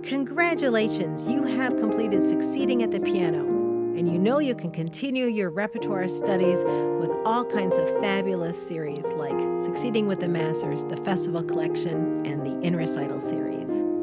Congratulations, you have completed Succeeding at the Piano, and you know you can continue your repertoire studies with all kinds of fabulous series like Succeeding with the Masters, the Festival Collection, and the In Recital series.